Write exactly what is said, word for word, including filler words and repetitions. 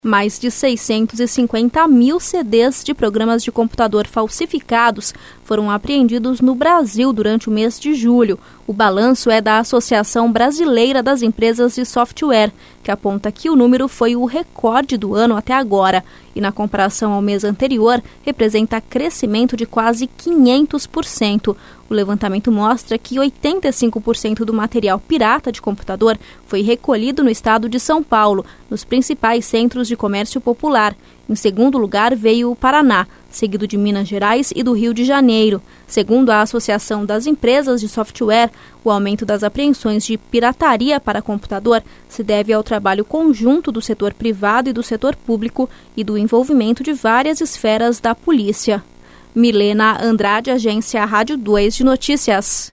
Mais de seiscentos e cinquenta mil C Ds de programas de computador falsificados foram apreendidos no Brasil durante o mês de julho. O balanço é da Associação Brasileira das Empresas de Software, que aponta que o número foi o recorde do ano até agora e, na comparação ao mês anterior, representa crescimento de quase quinhentos por cento. O levantamento mostra que oitenta e cinco por cento do material pirata de computador foi recolhido no estado de São Paulo, nos principais centros de comércio popular. Em segundo lugar veio o Paraná, seguido de Minas Gerais e do Rio de Janeiro. Segundo a Associação das Empresas de Software, o aumento das apreensões de pirataria para computador se deve ao trabalho conjunto do setor privado e do setor público e do envolvimento de várias esferas da polícia. Milena Andrade, Agência Rádio dois de Notícias.